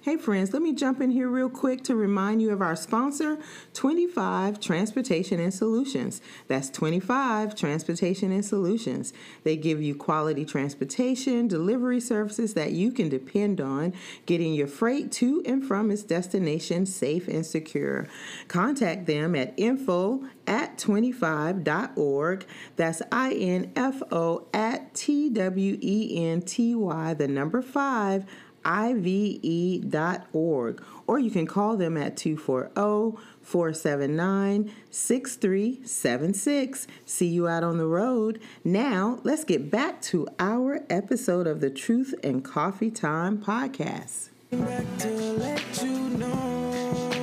Hey friends, let me jump in here real quick to remind you of our sponsor, 25 Transportation and Solutions. That's 25 Transportation and Solutions. They give you quality transportation, delivery services that you can depend on, getting your freight to and from its destination safe and secure. Contact them at info@25.org. That's info at TWENTY, the number 5, IVE.org, or you can call them at 240-479-6376. See you out on the road. Now, let's get back to our episode of the Truth and Coffee Time podcast. Back to let you know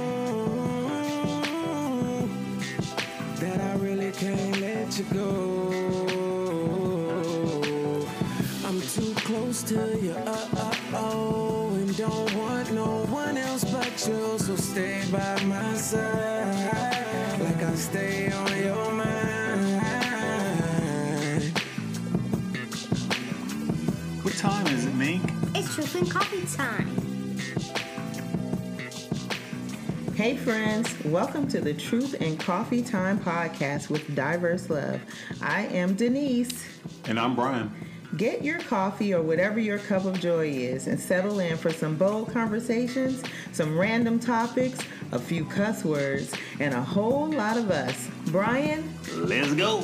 that I really can't let you go. I'm too close to you, and don't want no one else but you. So stay by my side, like I stay on your mind. What time is it, Mink? It's Truth and Coffee Time. Hey friends, welcome to the Truth and Coffee Time podcast with Diverse Love. I am Denise. And I'm Brian. Get your coffee or whatever your cup of joy is and settle in for some bold conversations, some random topics, a few cuss words, and a whole lot of us. Brian? Let's go.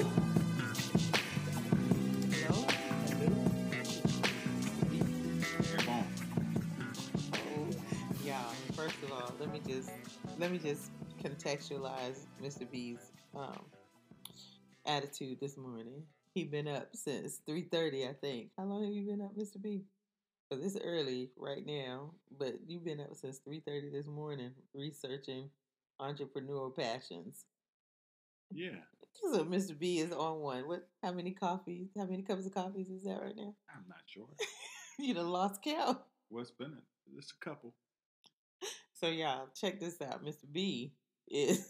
Yeah, first of all, let me just contextualize Mr. B's attitude this morning. He been up since 3:30, I think. How long have you been up, Mr. B? Because it's early right now, but you've been up since 3:30 this morning researching entrepreneurial passions. Yeah. So Mr. B is on one. How many cups of coffees is that right now? I'm not sure. You done lost count. What's been it? Just a couple. So y'all, check this out. Mr. B is...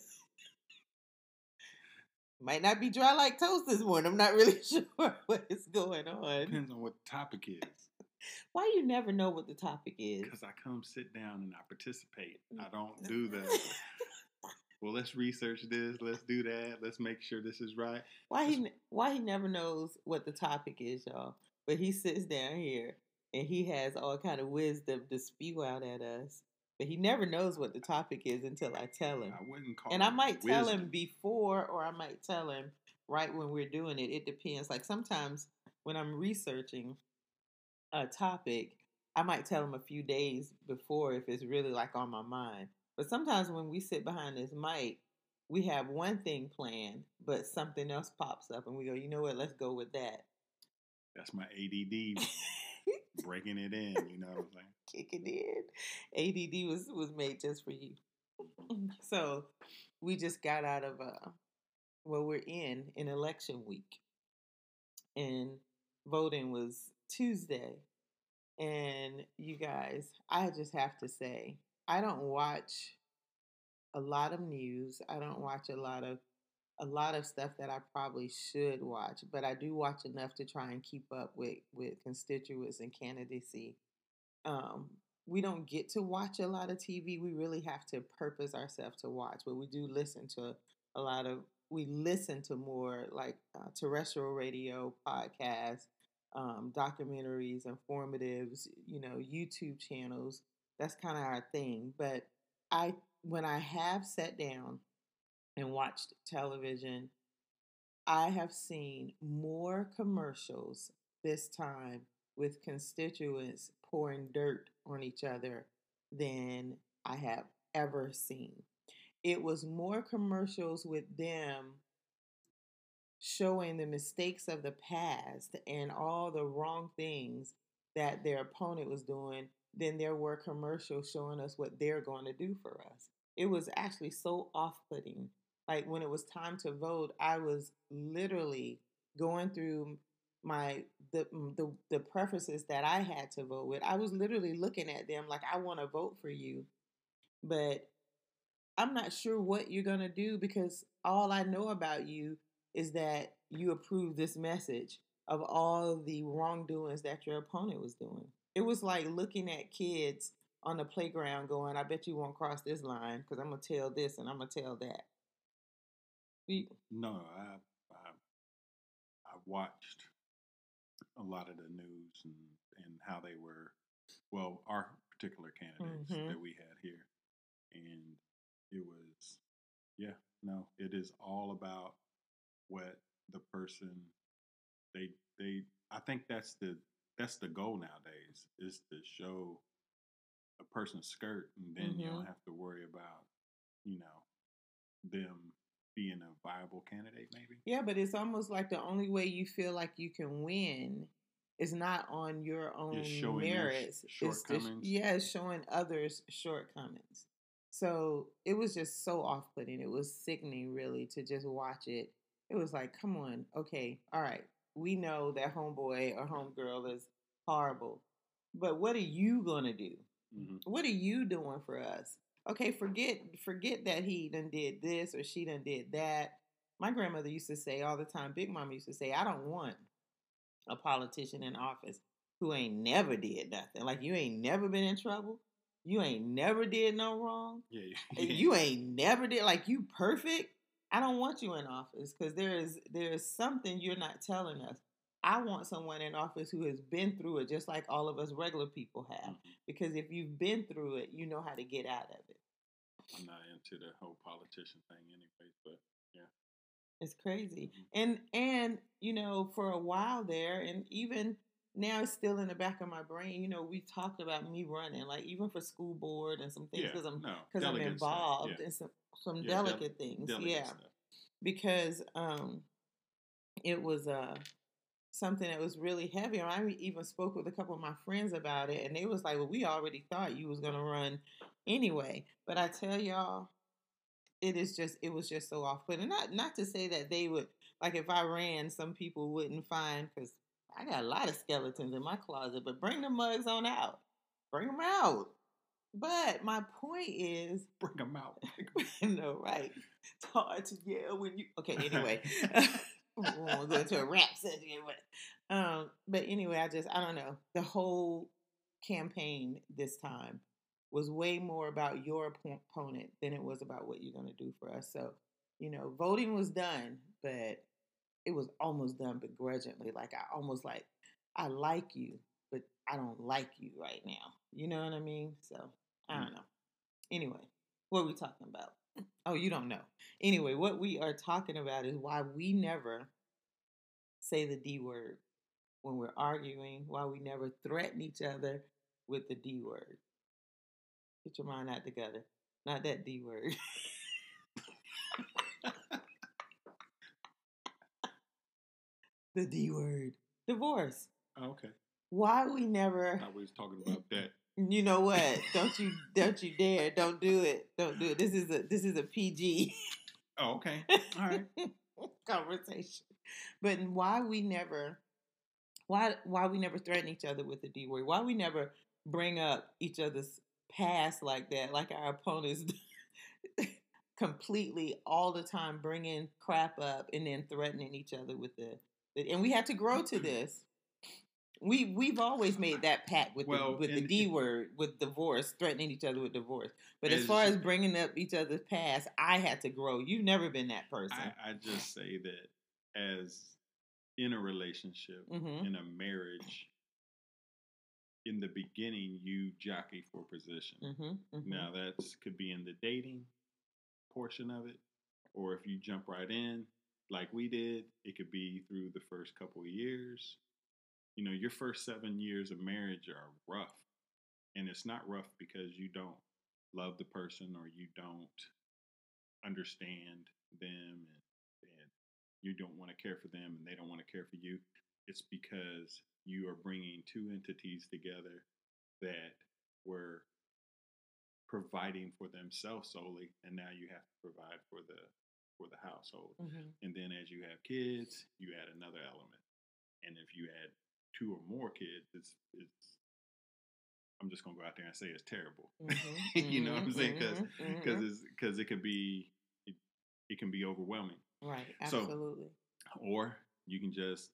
might not be dry like toast this morning. I'm not really sure what is going on. Depends on what the topic is. Why you never know what the topic is? Because I come sit down and I participate. I don't do the, well, let's research this. Let's do that. Let's make sure this is right. Why he never knows what the topic is, y'all. But he sits down here and he has all kind of wisdom to spew out at us. But he never knows what the topic is until I tell him. I wouldn't call and it I might tell wisdom. him before, or I might tell him right when we're doing it. It depends. Like sometimes when I'm researching a topic, I might tell him a few days before if it's really like on my mind. But sometimes when we sit behind this mic, we have one thing planned, but something else pops up and we go, you know what, let's go with that. That's my ADD breaking it in, you know what I'm saying? Kicking in. ADD was made just for you. So we just got out of we're in election week, and voting was Tuesday. And you guys, I just have to say, I don't watch a lot of news. I don't watch a lot of stuff that I probably should watch, but I do watch enough to try and keep up with constituents and candidacy. We don't get to watch a lot of TV. We really have to purpose ourselves to watch, but we do listen to we listen to more like terrestrial radio, podcasts, documentaries, informatives, YouTube channels. That's kind of our thing. But when I have sat down and watched television, I have seen more commercials this time with constituents pouring dirt on each other than I have ever seen. It was more commercials with them showing the mistakes of the past and all the wrong things that their opponent was doing than there were commercials showing us what they're going to do for us. It was actually so off-putting. Like when it was time to vote, I was literally going through the preferences that I had to vote with. I was literally looking at them like, I want to vote for you, but I'm not sure what you're going to do because all I know about you is that you approve this message of all the wrongdoings that your opponent was doing. It was like looking at kids on the playground going, I bet you won't cross this line because I'm going to tell this and I'm going to tell that. No, I watched a lot of the news and how they were, well, our particular candidates that we had here. And it was, it is all about what the person, I think that's the goal nowadays, is to show a person's skirt, and then you don't have to worry about, them being a viable candidate, maybe. Yeah, but it's almost like the only way you feel like you can win is not on your own merits. Shortcomings. It's showing others' shortcomings. So it was just so off-putting. It was sickening, really, to just watch it. It was like, come on, okay, all right. We know that homeboy or homegirl is horrible, but what are you gonna do? What are you doing for us? Okay, forget that he done did this or she done did that. My grandmother used to say all the time, Big Mama used to say, I don't want a politician in office who ain't never did nothing. Like, you ain't never been in trouble. You ain't never did no wrong. Yeah. You ain't never did, like, you perfect. I don't want you in office because there is something you're not telling us. I want someone in office who has been through it, just like all of us regular people have. Because if you've been through it, you know how to get out of it. I'm not into the whole politician thing anyway, but yeah. It's crazy. And for a while there, and even now it's still in the back of my brain, we talked about me running, like even for school board and some things because I'm involved in some delicate things. Stuff. Because it was something that was really heavy. And I even spoke with a couple of my friends about it, and they was like, well, we already thought you was going to run anyway. But I tell y'all, it was just so off-putting. Not to say that they would, like if I ran, some people wouldn't find, because I got a lot of skeletons in my closet, but bring the mugs on out. Bring them out. But my point is... Bring them out. No, right. It's hard to yell when you... Okay, anyway. We won't go into a rap session. But anyway, I don't know. The whole campaign this time was way more about your opponent than it was about what you're going to do for us. So, voting was done, but it was almost done begrudgingly. Like, I like you, but I don't like you right now. You know what I mean? So, I don't know. Anyway, what are we talking about? Oh, you don't know. Anyway, what we are talking about is why we never say the D word when we're arguing, why we never threaten each other with the D word. Get your mind out together. Not that D word. The D word. Divorce. Oh, okay. Why we never... I was talking about that. You know what? Don't you dare. Don't do it. Don't do it. This is a PG. Oh, okay. All right. Conversation. But why we never threaten each other with the D word? Why we never bring up each other's past like that, like our opponents completely all the time bringing crap up and then threatening each other with the and we had to grow to this. We've always made that pact with the D word, with divorce, threatening each other with divorce. But as far as bringing up each other's past, I had to grow. You've never been that person. I just say that as in a relationship, in a marriage, in the beginning, you jockey for position. Now, that could be in the dating portion of it, or if you jump right in, like we did, it could be through the first couple of years. Your first 7 years of marriage are rough. And it's not rough because you don't love the person or you don't understand them and you don't want to care for them and they don't want to care for you. It's because you are bringing two entities together that were providing for themselves solely, and now you have to provide for the household. And then as you have kids, you add another element. And if you add 2 or more kids, it's I'm just gonna go out there and say it's terrible. You know what I'm saying? Because it can be overwhelming. Right. Absolutely. So, or you can just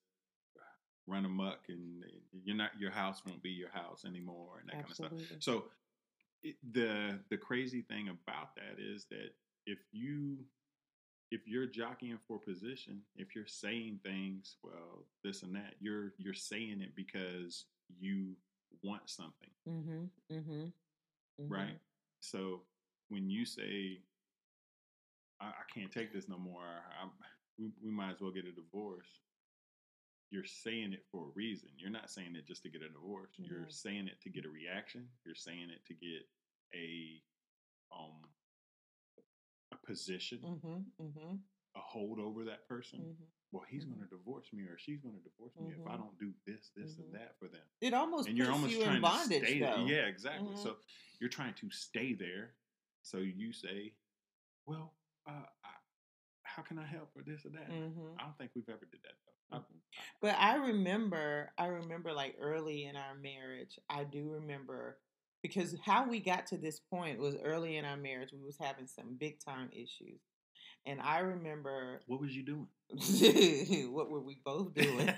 run amok and your house won't be your house anymore and that kind of stuff. So the crazy thing about that is that if you're jockeying for position, if you're saying things, well, this and that, you're saying it because you want something, right? So when you say, I can't take this no more, we might as well get a divorce, you're saying it for a reason. You're not saying it just to get a divorce. You're saying it to get a reaction. You're saying it to get a position, a hold over that person. Well, he's going to divorce me, or she's going to divorce me if I don't do this, and that for them. It almost and you're almost you trying in bondage, to stay though. there. Yeah, exactly. So you're trying to stay there. So you say, well, how can I help or this or that? I don't think we've ever did that though. But I remember like early in our marriage, I do remember, because how we got to this point was early in our marriage. We was having some big time issues. And I remember... What was you doing? What were we both doing?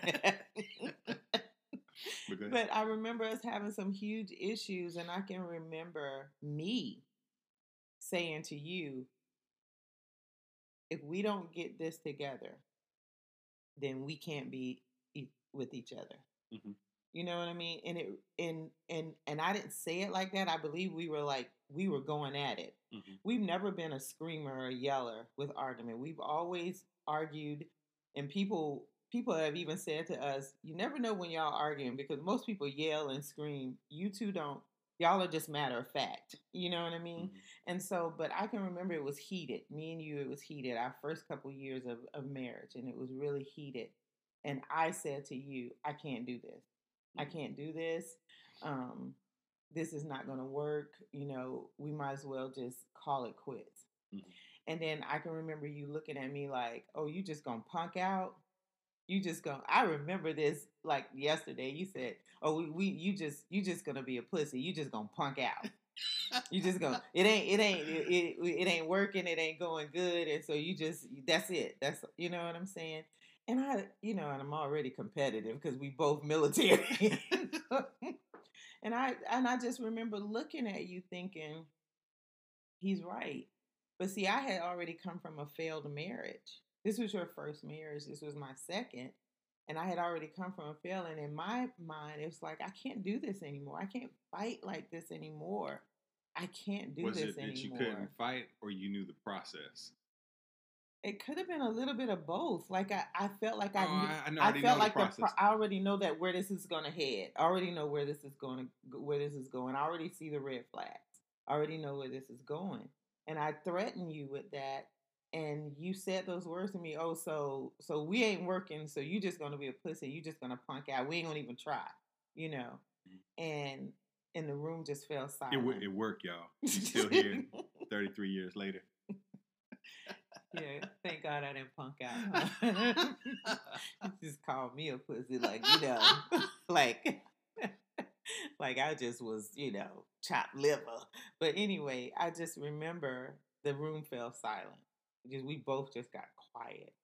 But I remember us having some huge issues, and I can remember me saying to you, if we don't get this together, then we can't be with each other. You know what I mean? And I didn't say it like that. I believe we were going at it. We've never been a screamer or a yeller with argument. We've always argued, and people have even said to us, you never know when y'all arguing, because most people yell and scream. You two don't. Y'all are just matter of fact. You know what I mean? And so, but I can remember it was heated. Me and you, it was heated. Our first couple years of marriage, and it was really heated. And I said to you, I can't do this. I can't do this. This is not going to work. You know, we might as well just call it quits. And then I can remember you looking at me like, oh, you just going to punk out? I remember this like yesterday. You said, oh, you just going to be a pussy. You just going to punk out. You just going, it ain't working. It ain't going good. And so that's it. That's, you know what I'm saying? And and I'm already competitive because we both military. and I just remember looking at you thinking, he's right. But see, I had already come from a failed marriage. This was your first marriage. This was my second. And I had already come from a failed. And in my mind, it was like, I can't do this anymore. I can't fight like this anymore. I can't do this anymore. Was it that you couldn't fight, or you knew the process? It could have been a little bit of both. Like I felt like I already know that where this is going to head. I already know where this is going. I already see the red flags. I already know where this is going. And I threatened you with that. And you said those words to me. Oh, so we ain't working. So you just going to be a pussy. You just going to punk out. We ain't going to even try, you know. And the room just fell silent. It worked, y'all. You're still here 33 years later. Yeah, thank God I didn't punk out. Huh? Just called me a pussy, like, you know, like I just was, you know, chopped liver. But anyway, I just remember the room fell silent. We both just got quiet.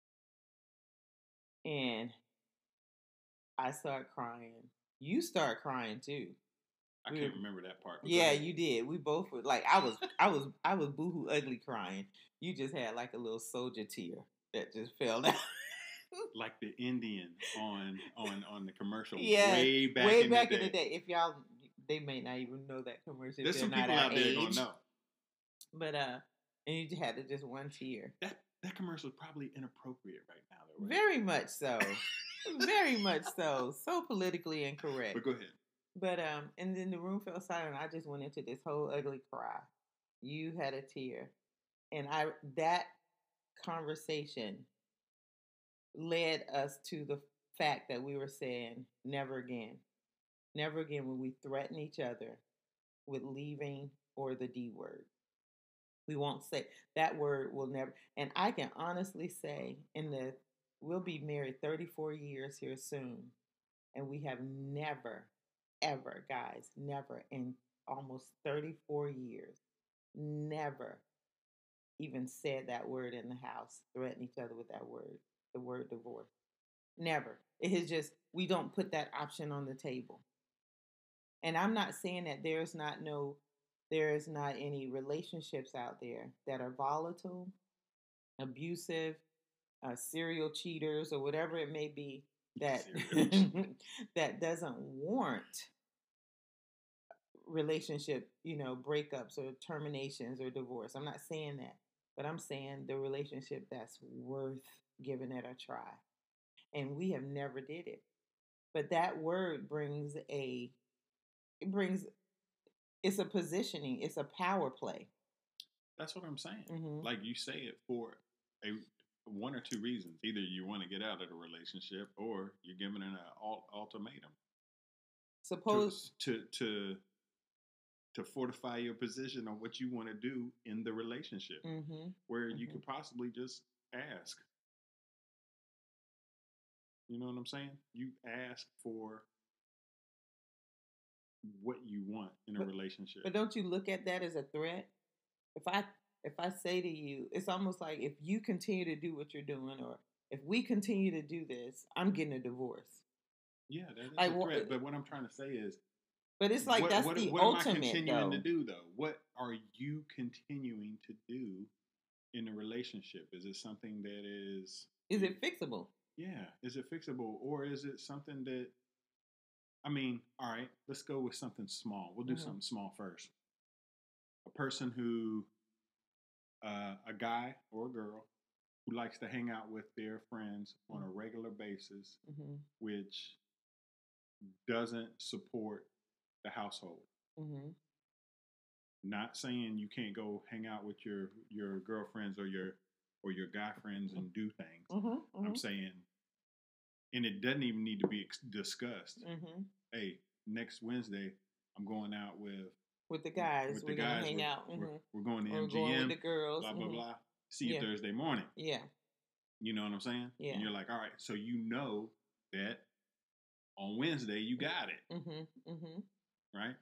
And I started crying. You started crying too. I can't remember that part. Yeah, you did. We both were like, I was boohoo ugly crying. You just had like a little soldier tear that just fell down. Like the Indian on the commercial. Yeah, way back in the day. If y'all, they may not even know that commercial. There's some people out there gonna know. But and you had to just one tear. That commercial is probably inappropriate right now, though, right? Very much so. Very much so. So politically incorrect. But go ahead. But and then the room fell silent. I just went into this whole ugly cry. You had a tear. And that conversation led us to the fact that we were saying, never again. Never again will we threaten each other with leaving or the D word. We won't say that word. Will never. And I can honestly say, we'll be married 34 years here soon, and we have never, ever, guys, never in almost 34 years, never even said that word in the house, threaten each other with that word, the word divorce. Never. It is just, we don't put that option on the table. And I'm not saying that there's not no there is not any relationships out there that are volatile, abusive, serial cheaters, or whatever it may be, that that doesn't warrant relationship, breakups or terminations or divorce. I'm not saying that, but I'm saying the relationship that's worth giving it a try. And we have never did it. But that word it's a positioning, it's a power play. That's what I'm saying. Mm-hmm. Like, you say it for one or two reasons. Either you want to get out of the relationship, or you're giving it an ultimatum. Suppose to fortify your position on what you want to do in the relationship, where you could possibly just ask. You know what I'm saying? You ask for what you want in a relationship. But don't you look at that as a threat? If I say to you, it's almost like, if you continue to do what you're doing, or if we continue to do this, I'm getting a divorce. Yeah, that is a threat. But what I'm trying to say is, but it's like, that's the ultimate. What am I continuing to do, though? What are you continuing to do in a relationship? Is it something that is... Is it fixable? Yeah. Is it fixable? Or is it something that... I mean, all right, let's go with something small. We'll do something small first. A person who... a guy or a girl who likes to hang out with their friends on a regular basis, which doesn't support the household. Not saying you can't go hang out with your girlfriends or your guy friends and do things. I'm saying, and it doesn't even need to be discussed. Hey, next Wednesday, I'm going out with the guys. We're going to hang out. We're going to MGM. Going with the girls. Blah, blah, blah. See you Thursday morning. Yeah. You know what I'm saying? Yeah. And you're like, all right, so you know that on Wednesday you got it. Right?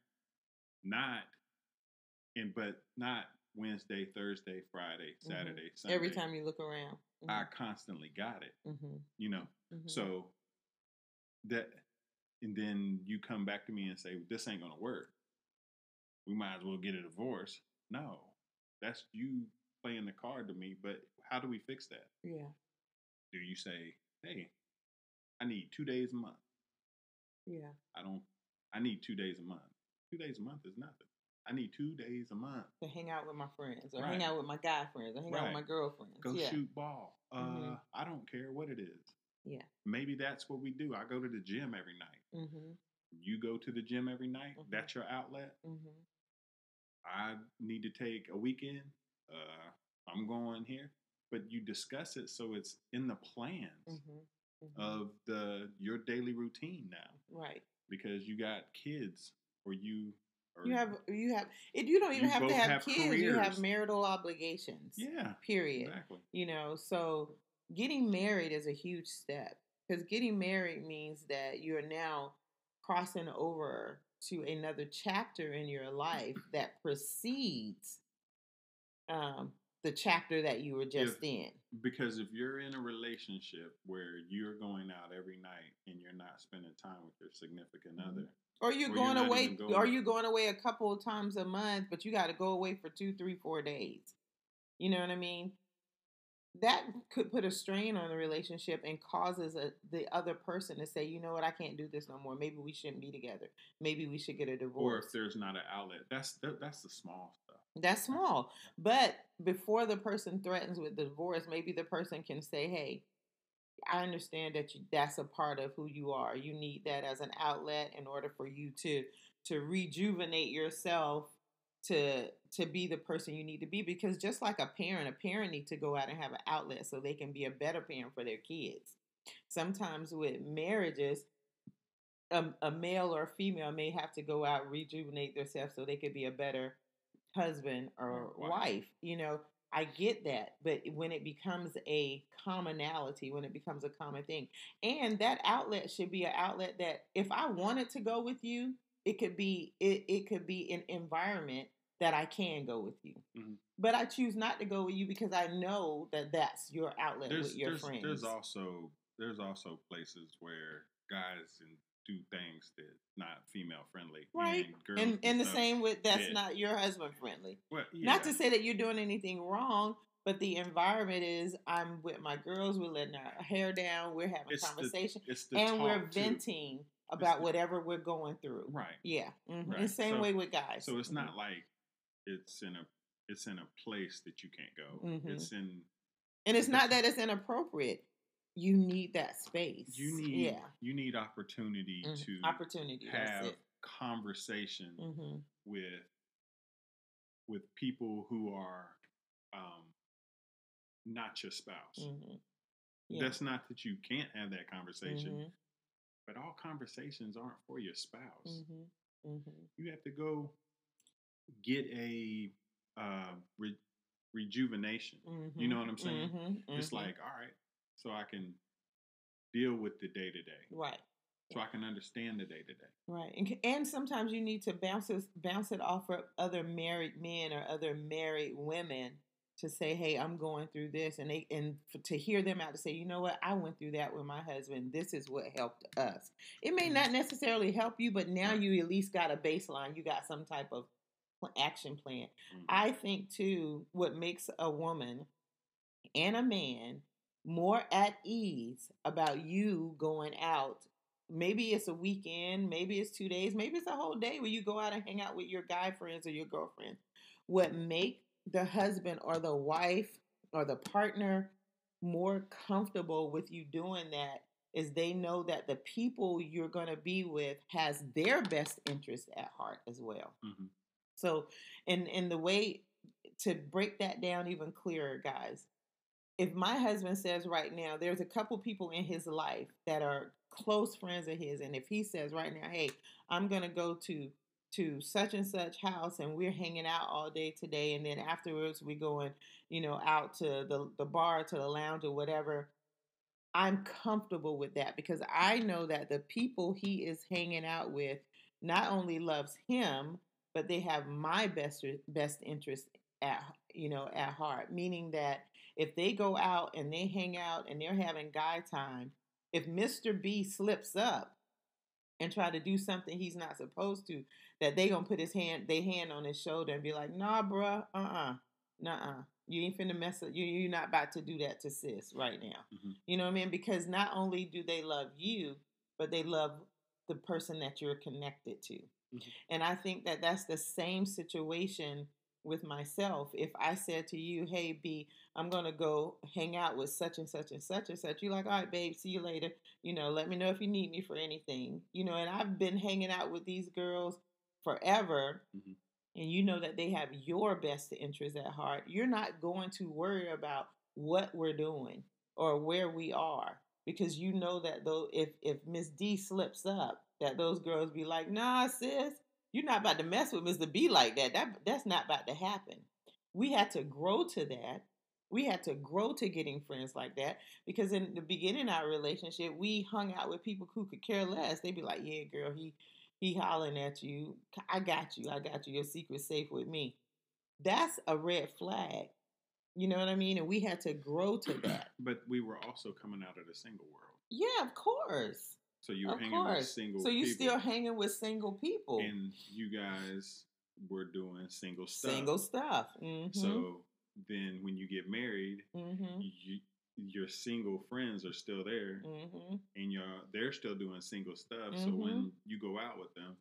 Not Wednesday, Thursday, Friday, Saturday, Sunday. Every time you look around. I constantly got it. You know? So that, and then you come back to me and say, this ain't going to work. We might as well get a divorce. No, that's you playing the card to me. But how do we fix that? Yeah. Do you say, hey, I need 2 days a month? Yeah. I need 2 days a month. 2 days a month is nothing. I need 2 days a month to hang out with my friends, or hang out with my guy friends, or hang out with my girlfriends. Go shoot ball. I don't care what it is. Yeah. Maybe that's what we do. I go to the gym every night. You go to the gym every night. That's your outlet. I need to take a weekend. I'm going here. But you discuss it so it's in the plans of your daily routine now. Right. Because you got kids, or you have you don't even have to have kids. Careers. You have marital obligations. Yeah. Period. Exactly. So getting married is a huge step, because getting married means that you're now crossing over to another chapter in your life that precedes the chapter that you were just in. Because if you're in a relationship where you're going out every night and you're not spending time with your significant other, or you're going away a couple of times a month, but you got to go away for 2, 3, 4 days. You know what I mean? That could put a strain on the relationship and causes the other person to say, you know what, I can't do this no more. Maybe we shouldn't be together. Maybe we should get a divorce. Or if there's not an outlet. That's the small stuff. That's small. But before the person threatens with divorce, maybe the person can say, hey, I understand that that's a part of who you are. You need that as an outlet in order for you to rejuvenate yourself, to be the person you need to be. Because just like a parent needs to go out and have an outlet so they can be a better parent for their kids. Sometimes with marriages, a male or a female may have to go out and rejuvenate themselves so they could be a better husband or wife. I get that. But when it becomes a commonality, when it becomes a common thing, and that outlet should be an outlet that if I wanted to go with you, it could be an environment that I can go with you. But I choose not to go with you because I know that that's your outlet with your friends. There's also places where guys do things that not female friendly. Right. And the same with that's not your husband friendly. Well, yeah. Not to say that you're doing anything wrong, but the environment is I'm with my girls, we're letting our hair down, we're having conversation, and we're venting about whatever we're going through. Right. Yeah. Mm-hmm. Right. The same way with guys. So it's not like it's in a place that you can't go. Mm-hmm. And it's not that it's inappropriate. You need that space. You need opportunity to have conversation with people who are not your spouse. Mm-hmm. Yeah. That's not that you can't have that conversation, but all conversations aren't for your spouse. Mm-hmm. Mm-hmm. You have to go get a rejuvenation. Mm-hmm. You know what I'm saying? Mm-hmm. It's like, all right, so I can deal with the day-to-day. Right. So I can understand the day-to-day. Right. And sometimes you need to bounce it off of other married men or other married women to say, hey, I'm going through this. And to hear them out to say, you know what, I went through that with my husband. This is what helped us. It may not necessarily help you, but now you at least got a baseline. You got some type of action plan. Mm-hmm. I think, too, what makes a woman and a man more at ease about you going out. Maybe it's a weekend, maybe it's 2 days, maybe it's a whole day where you go out and hang out with your guy friends or your girlfriend. What make the husband or the wife or the partner more comfortable with you doing that is they know that the people you're going to be with has their best interest at heart as well. Mm-hmm. So, in the way to break that down even clearer, guys, if my husband says right now, there's a couple people in his life that are close friends of his, and if he says right now, hey, I'm going to go to such and such house and we're hanging out all day today, and then afterwards we're going, out to the bar, to the lounge or whatever, I'm comfortable with that because I know that the people he is hanging out with not only loves him, but they have my best interest at heart, meaning that if they go out and they hang out and they're having guy time, if Mr. B slips up and try to do something he's not supposed to, that they gonna put their hand on his shoulder and be like, nah, bruh, nuh-uh. You ain't finna mess up. You're not about to do that to sis right now. Mm-hmm. You know what I mean? Because not only do they love you, but they love the person that you're connected to. Mm-hmm. And I think that that's the same situation with myself. If I said to you, hey, B, I'm going to go hang out with such and such and such and such. You're like, all right, babe, see you later. Let me know if you need me for anything. And I've been hanging out with these girls forever. Mm-hmm. And you know that they have your best interest at heart. You're not going to worry about what we're doing or where we are because you know that though if Miss D slips up, that those girls be like, nah, sis, you're not about to mess with Mr. B like that. That's not about to happen. We had to grow to that. We had to grow to getting friends like that because in the beginning of our relationship, we hung out with people who could care less. They'd be like, yeah, girl, he hollering at you. I got you. Your secret's safe with me. That's a red flag. You know what I mean? And we had to grow to that. But we were also coming out of the single world. Yeah, of course. So you were hanging with single people. So you still hanging with single people. And you guys were doing single stuff. Mm-hmm. So then when you get married, mm-hmm. your single friends are still there. Mm-hmm. And they're still doing single stuff. Mm-hmm. So when you go out with them,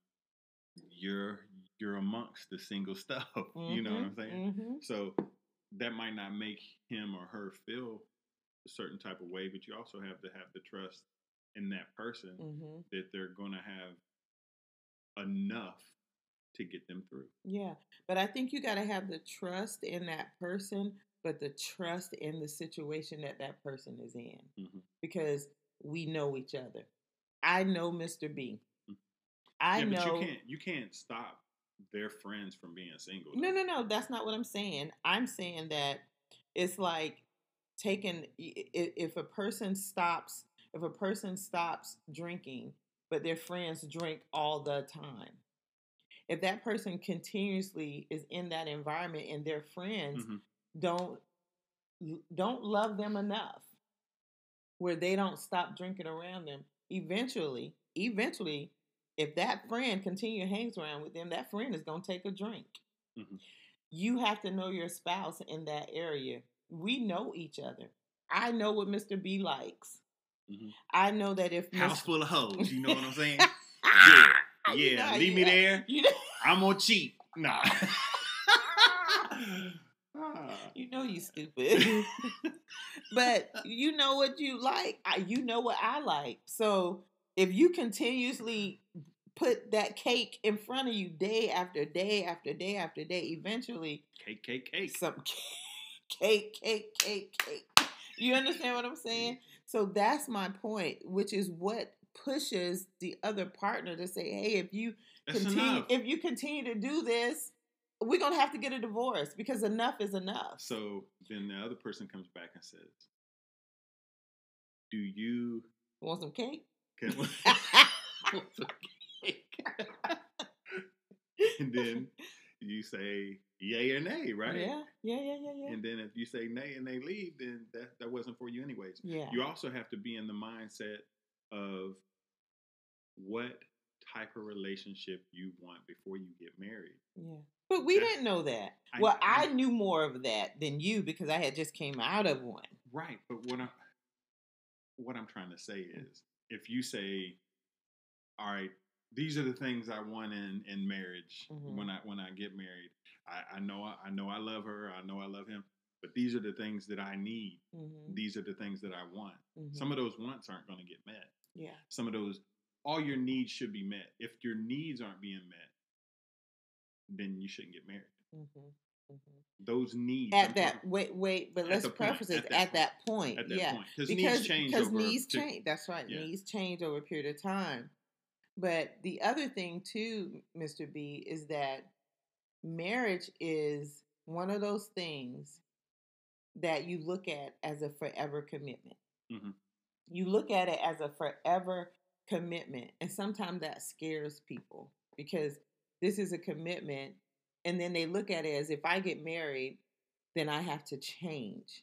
you're amongst the single stuff. Mm-hmm. You know what I'm saying? Mm-hmm. So that might not make him or her feel a certain type of way, but you also have to have the trust in that person mm-hmm. that they're going to have enough to get them through. Yeah. But I think you got to have the trust in that person, but the trust in the situation that person is in. Mm-hmm. Because we know each other. I know Mr. B. Mm-hmm. I know. But you can't stop their friends from being single. Though. No. That's not what I'm saying. I'm saying that it's like if a person stops drinking, but their friends drink all the time. If that person continuously is in that environment and their friends mm-hmm. don't love them enough where they don't stop drinking around them, eventually, eventually, if that friend hangs around with them, that friend is going to take a drink. Mm-hmm. You have to know your spouse in that area. We know each other. I know what Mr. B likes. Mm-hmm. I know that if house full of hoes, you know what I'm saying? Yeah, You know, leave me there. You know? I'm gonna cheat. Nah. You know you stupid. But you know what you like. You know what I like. So if you continuously put that cake in front of you day after day after day after day, eventually cake. Some cake. You understand what I'm saying? So that's my point, which is what pushes the other partner to say, "Hey, if you continue to do this, we're going to have to get a divorce because enough is enough." So then the other person comes back and says, "Do you want some cake?" Want some cake? And then you say yay or nay, right? Yeah. And then if you say nay and they leave, then that wasn't for you anyways. Yeah. You also have to be in the mindset of what type of relationship you want before you get married. Yeah. But we didn't know that. I knew more of that than you because I had just came out of one. Right. But what I'm trying to say is, if you say, all right, these are the things I want in marriage when I get married. I know I love her. I know I love him. But these are the things that I need. Mm-hmm. These are the things that I want. Mm-hmm. Some of those wants aren't going to get met. Yeah. Some of those, all your needs should be met. If your needs aren't being met, then you shouldn't get married. Mm-hmm. Mm-hmm. Those needs. But let's preface it at that point. At that point. Because needs change. That's right. Yeah. Needs change over a period of time. But the other thing too, Mr. B, is that marriage is one of those things that you look at as a forever commitment. Mm-hmm. You look at it as a forever commitment. And sometimes that scares people because this is a commitment. And then they look at it as if I get married, then I have to change.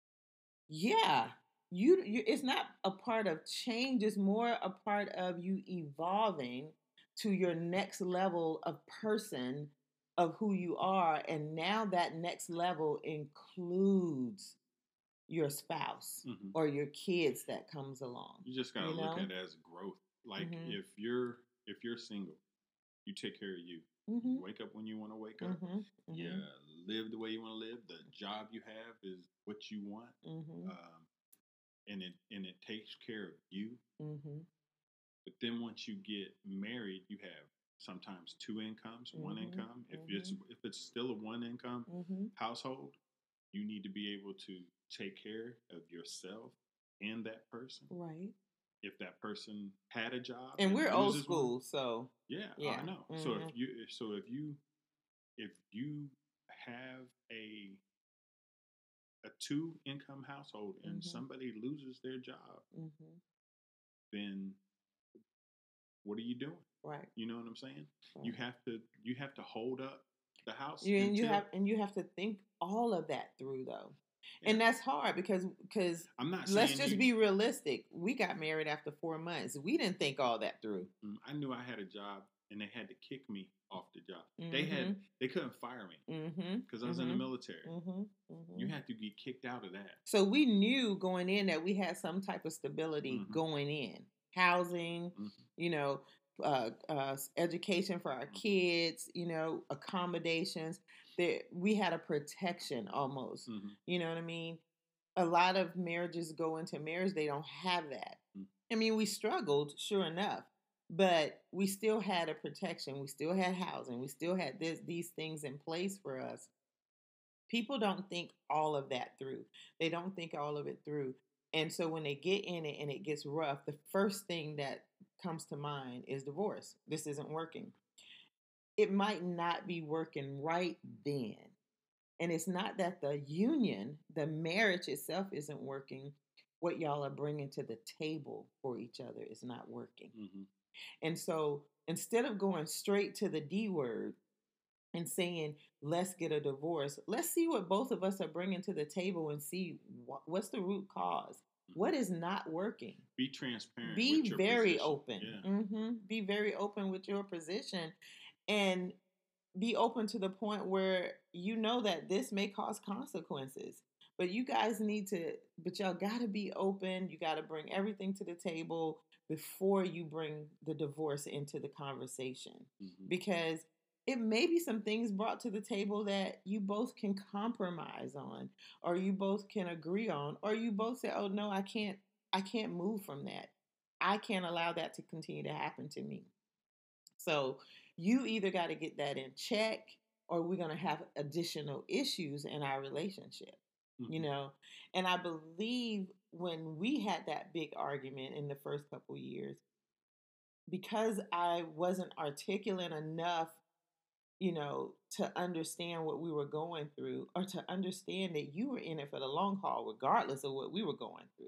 Yeah. You it's not a part of change. It's more a part of you evolving to your next level of person of who you are. And now that next level includes your spouse or your kids that comes along. You just gotta look at it as growth. Like if you're single, you take care of you. Mm-hmm. Wake up when you want to wake up. Mm-hmm. Yeah, live the way you want to live. The job you have is what you want. Mm-hmm. And it takes care of you. Mm-hmm. But then once you get married, you have sometimes two incomes, one income. If it's still a one income household, you need to be able to take care of yourself and that person. Right. If that person had a job, and we're old school, so yeah, I know. Mm-hmm. So if you have a 2-income household and somebody loses their job, then what are you doing? Right. You know what I'm saying? Right. You have to hold up the house. You have to think all of that through though. Yeah. And that's hard because I'm not. Let's just be realistic. We got married after 4 months. We didn't think all that through. I knew I had a job, and they had to kick me off the job. Mm-hmm. They couldn't fire me because I was in the military. Mm-hmm. Mm-hmm. You had to get kicked out of that. So we knew going in that we had some type of stability going in, housing, education for our kids, accommodations. We had a protection almost. Mm-hmm. You know what I mean? A lot of marriages go into marriage, they don't have that. Mm-hmm. I mean, we struggled, sure enough, but we still had a protection. We still had housing. We still had these things in place for us. People don't think all of that through. They don't think all of it through. And so when they get in it and it gets rough, the first thing that comes to mind is divorce. This isn't working. It might not be working right then. And it's not that the union, the marriage itself isn't working. What y'all are bringing to the table for each other is not working. Mm-hmm. And so instead of going straight to the D word and saying, let's get a divorce, let's see what both of us are bringing to the table and see what's the root cause. What is not working? Be transparent. Be with your very position. open. Yeah. Be very open with your position, and be open to the point where you know that this may cause consequences. But you guys but y'all got to be open. You got to bring everything to the table before you bring the divorce into the conversation. Because it may be some things brought to the table that you both can compromise on, or you both can agree on, or you both say, oh no, I can't move from that. I can't allow that to continue to happen to me. So you either got to get that in check, or we're going to have additional issues in our relationship, you know? And I believe when we had that big argument in the first couple years, because I wasn't articulate enough, you know, to understand what we were going through, or to understand that you were in it for the long haul, regardless of what we were going through,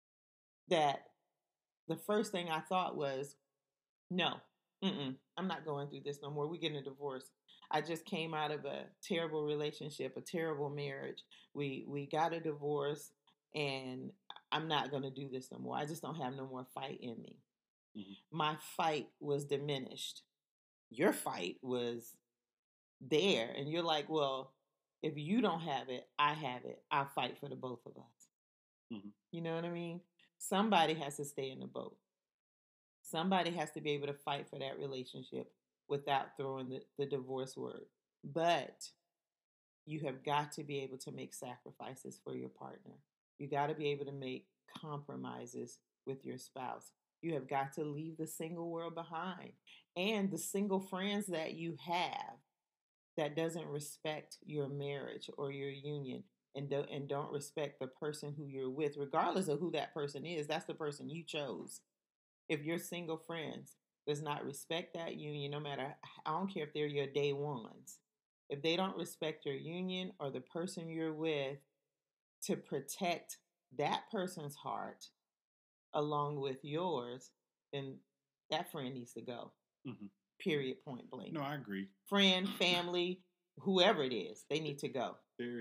that the first thing I thought was, no, I'm not going through this no more. We're getting a divorce. I just came out of a terrible relationship, a terrible marriage. We got a divorce, and I'm not going to do this no more. I just don't have no more fight in me. My fight was diminished. Your fight was there, and you're like, well, if you don't have it, I have it. I'll fight for the both of us. You know what I mean? Somebody has to stay in the boat. Somebody has to be able to fight for that relationship without throwing the divorce word. But you have got to be able to make sacrifices for your partner. You got to be able to make compromises with your spouse. You have got to leave the single world behind. And the single friends that you have that doesn't respect your marriage or your union, and don't respect the person who you're with, regardless of who that person is, that's the person you chose. If your single friends does not respect that union, no matter, I don't care if they're your day ones, if they don't respect your union or the person you're with to protect that person's heart along with yours, then that friend needs to go. Period, point blank. No, I agree. Friend, family, whoever it is, they need to go.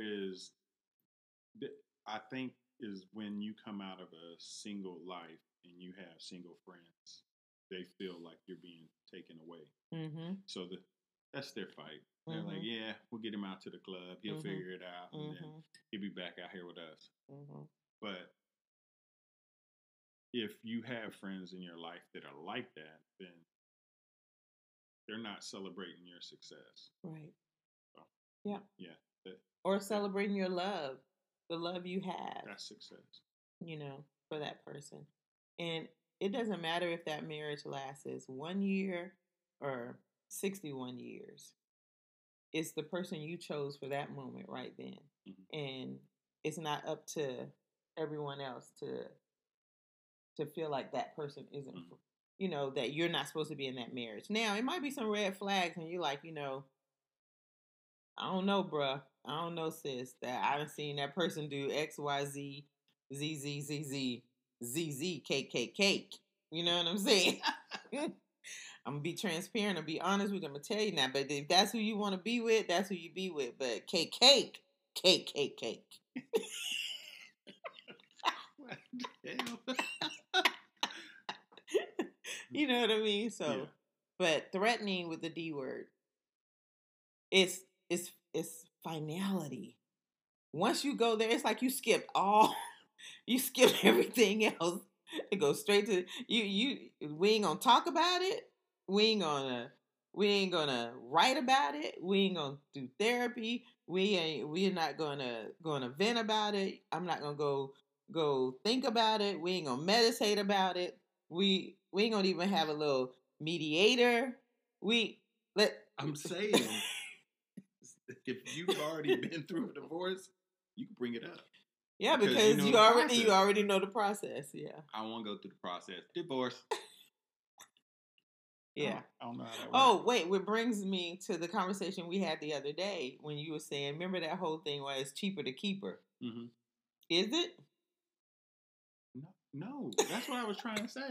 I think, is when you come out of a single life and you have single friends, they feel like you're being taken away. So that's their fight. They're like, yeah, we'll get him out to the club. He'll figure it out, and then he'll be back out here with us. But if you have friends in your life that are like that, then they're not celebrating your success. Right. So, yeah. Or celebrating your love, the love you have. That's success. You know, for that person. And it doesn't matter if that marriage lasts 1 year or 61 years. It's the person you chose for that moment right then. And it's not up to everyone else to feel like that person isn't, you know, that you're not supposed to be in that marriage. Now, it might be some red flags, and you're like, you know, I don't know, bruh. I don't know, sis, that I haven't seen that person do X, Y, Z, Z, Z, Z, Z, Z, Z, cake, cake, cake. You know what I'm saying? I'm going to be transparent and be honest with you. I'm going to tell you now. But if that's who you want to be with, that's who you be with. But cake, cake, cake, cake, cake. You know what I mean? So, but threatening with the D word, it's finality. Once you go there, it's like you skip everything else. It goes straight to you. We ain't gonna talk about it. We ain't gonna write about it. We ain't gonna do therapy. We're not gonna vent about it. I'm not gonna go think about it. We ain't gonna meditate about it. We ain't gonna even have a little mediator. I'm saying, if you've already been through a divorce, you can bring it up. Yeah, because you already know the process. Yeah. I won't go through the process. Divorce. Yeah. I don't know how that works. Oh, wait, what brings me to the conversation we had the other day when you were saying, remember that whole thing where it's cheaper to keep her? Is it? No, that's what I was trying to say.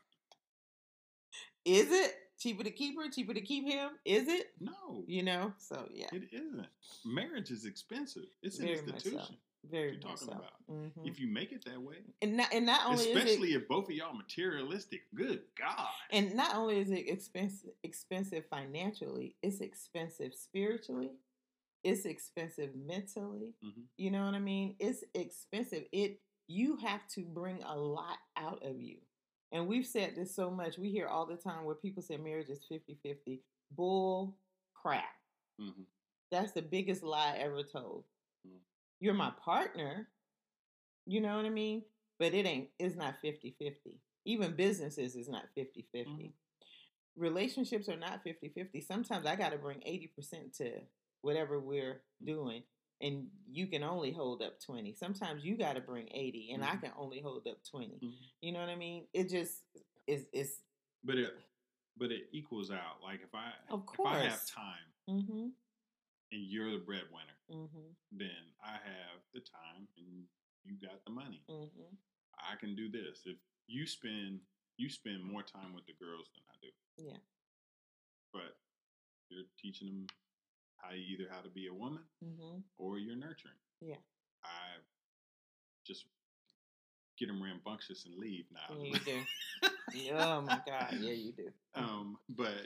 Is it cheaper to keep her? Cheaper to keep him? Is it? No. You know? So, yeah. It isn't. Marriage is expensive. It's an institution. Very what you're talking so. about. Mm-hmm. If you make it that way, and not only especially if both of y'all materialistic, good God. And not only is it expensive financially, it's expensive spiritually, it's expensive mentally. Mm-hmm. You know what I mean? It's expensive. You have to bring a lot out of you. And we've said this so much. We hear all the time where people say marriage is 50-50. Bull crap. Mm-hmm. That's the biggest lie ever told. Mm-hmm. You're my partner. You know what I mean? But it's not 50-50. Even businesses is not 50-50. Mm-hmm. Relationships are not 50-50. Sometimes I got to bring 80% to whatever we're doing. And you can only hold up 20. Sometimes you got to bring 80 and I can only hold up 20. Mm-hmm. You know what I mean? It just is. But it equals out. Like if I have time and you're the breadwinner, then I have the time and you got the money. Mm-hmm. I can do this. If you spend more time with the girls than I do. Yeah. But you're teaching them either how to be a woman or you're nurturing. Yeah. I just get them rambunctious and leave now. Yeah, you do. Oh my God. Yeah, you do. But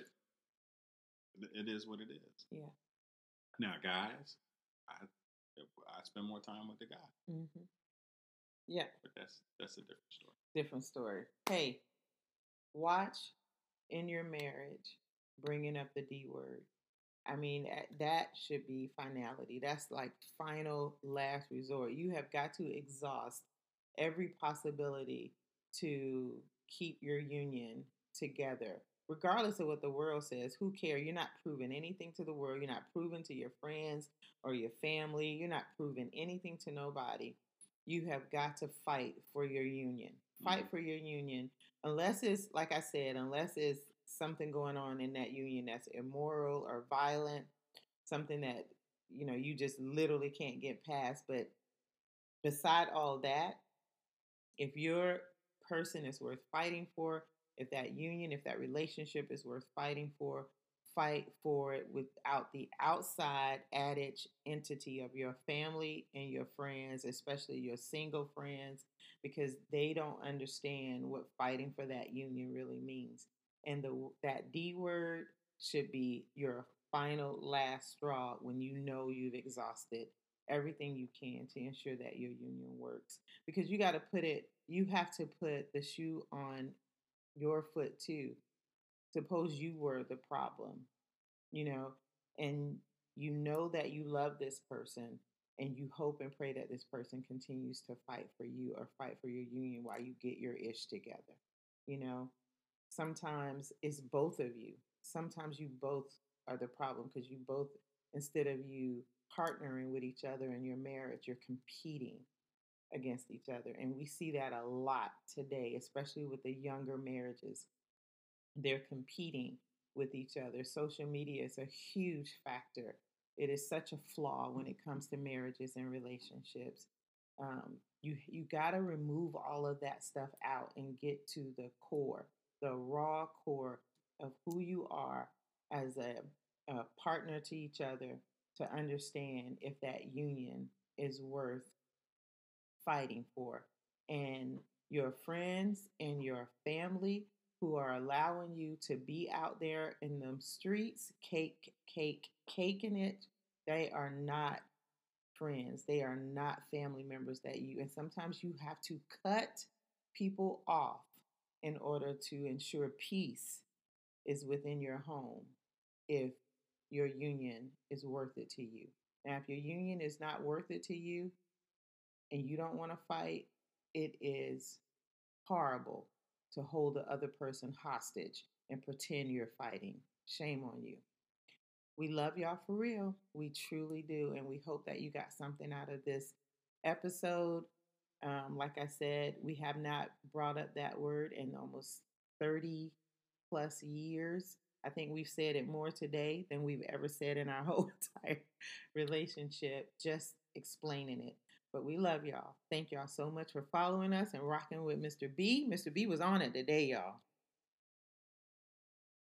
it is what it is. Yeah. Now, guys, I spend more time with the guy. Mm-hmm. Yeah. But that's a different story. Different story. Hey, watch in your marriage bringing up the D word. I mean, that should be finality. That's like final last resort. You have got to exhaust every possibility to keep your union together. Regardless of what the world says, who cares? You're not proving anything to the world. You're not proving to your friends or your family. You're not proving anything to nobody. You have got to fight for your union. Fight for your union. Unless it's, like I said, unless it's something going on in that union that's immoral or violent, something that, you just literally can't get past. But beside all that, if your person is worth fighting for, if that union, if that relationship is worth fighting for, fight for it without the outside added entity of your family and your friends, especially your single friends, because they don't understand what fighting for that union really means. And that D word should be your final last straw when you've exhausted everything you can to ensure that your union works. Because you have to put the shoe on your foot too. Suppose you were the problem, and that you love this person and you hope and pray that this person continues to fight for you or fight for your union while you get your ish together. Sometimes it's both of you. Sometimes you both are the problem because you both, instead of you partnering with each other in your marriage, you're competing against each other. And we see that a lot today, especially with the younger marriages. They're competing with each other. Social media is a huge factor. It is such a flaw when it comes to marriages and relationships. You got to remove all of that stuff out and get to the core, the raw core of who you are as a partner to each other, to understand if that union is worth fighting for. And your friends and your family who are allowing you to be out there in them streets, caking it, they are not friends. They are not family members and sometimes you have to cut people off in order to ensure peace is within your home if your union is worth it to you. Now, if your union is not worth it to you and you don't want to fight, it is horrible to hold the other person hostage and pretend you're fighting. Shame on you. We love y'all for real. We truly do. And we hope that you got something out of this episode. Like I said, we have not brought up that word in almost 30 plus years. I think we've said it more today than we've ever said in our whole entire relationship, just explaining it. But we love y'all. Thank y'all so much for following us and rocking with Mr. B. Mr. B was on it today, y'all.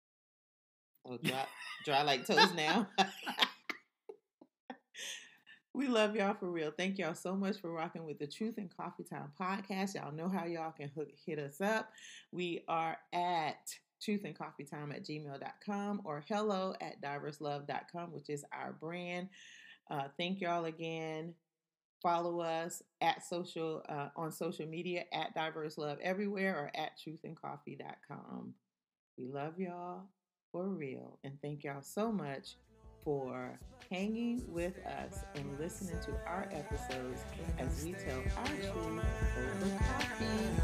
Oh, dry like toast now. We love y'all for real. Thank y'all so much for rocking with the Truth and Coffee Time podcast. Y'all know how y'all can hit us up. We are at truthandcoffeetime@gmail.com or hello@diverselove.com, which is our brand. Thank y'all again. Follow us at on social media at Diverse Love everywhere or at truthandcoffee.com. We love y'all for real. And thank y'all so much for hanging with us and listening to our episodes as we tell our truth over coffee.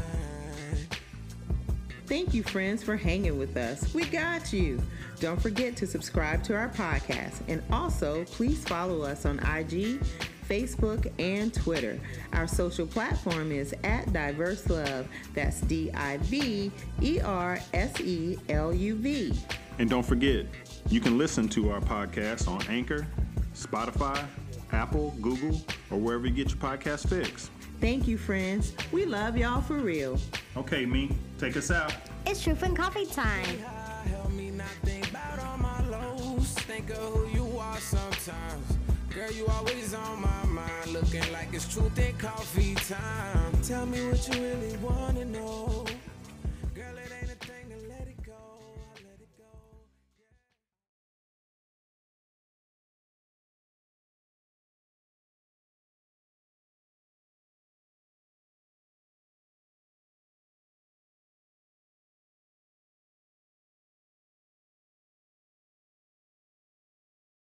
Thank you, friends, for hanging with us. We got you. Don't forget to subscribe to our podcast. And also, please follow us on IG, Facebook, and Twitter. Our social platform is at Diverse Love. That's DIVERSELUV. And don't forget, you can listen to our podcast on Anchor, Spotify, Apple, Google, or wherever you get your podcast fix. Thank you, friends. We love y'all for real. Okay, me, take us out. It's Truth and Coffee Time. Help me not think about all my lows. Think of who you are sometimes. Girl, you always on my mind. Looking like it's Truth and Coffee Time. Tell me what you really wanna know.